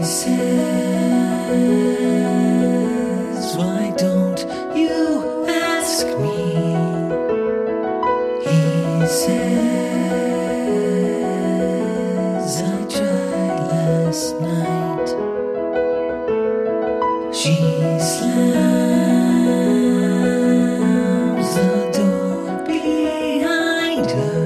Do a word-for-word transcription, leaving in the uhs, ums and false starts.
says, why don't you ask me? He says, I tried last night. She slams the door behind her.